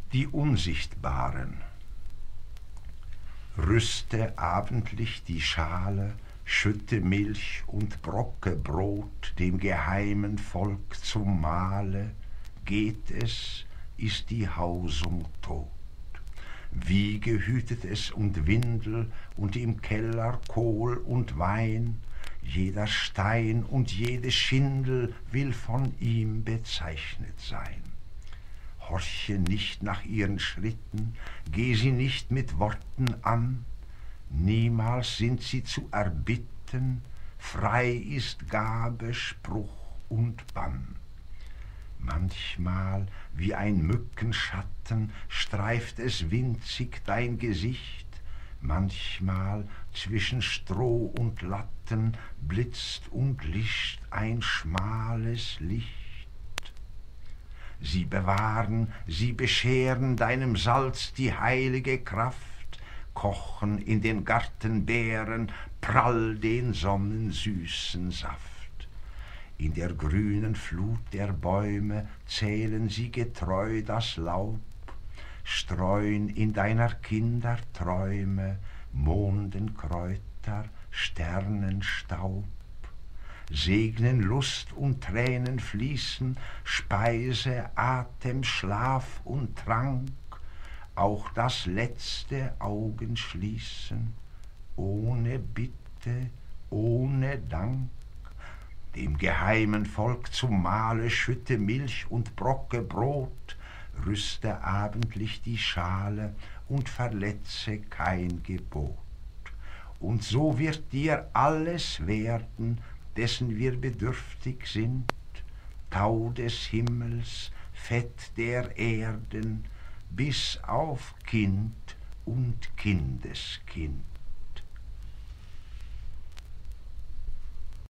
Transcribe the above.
Die Unsichtbaren. Rüste abendlich die Schale, schütte Milch und brocke Brot dem geheimen Volk zum Mahle. Geht es, ist die Hausung tot. Wiege hütet es und Windel und im Keller Kohl und Wein. Jeder Stein und jede Schindel will von ihm bezeichnet sein. Horche nicht nach ihren Schritten, geh sie nicht mit Worten an, niemals sind sie zu erbitten, frei ist Gabe, Spruch und Bann. Manchmal wie ein Mückenschatten streift es winzig dein Gesicht, manchmal zwischen Stroh und Latten blitzt und lischt ein schmales Licht. Sie bewahren, sie bescheren deinem Salz die heilige Kraft, kochen in den Gartenbeeren prall den sonnensüßen Saft. In der grünen Flut der Bäume zählen sie getreu das Laub, streuen in deiner Kinder Träume Mondenkräuter, Sternenstaub. Segnen Lust und Tränen fließen, Speise, Atem, Schlaf und Trank, auch das letzte Augenschließen, ohne Bitte, ohne Dank. Dem geheimen Volk zum Mahle schütte Milch und brocke Brot, rüste abendlich die Schale und verletze kein Gebot. Und so wird dir alles werden, dessen wir bedürftig sind, Tau des Himmels, Fett der Erden, bis auf Kind und Kindeskind.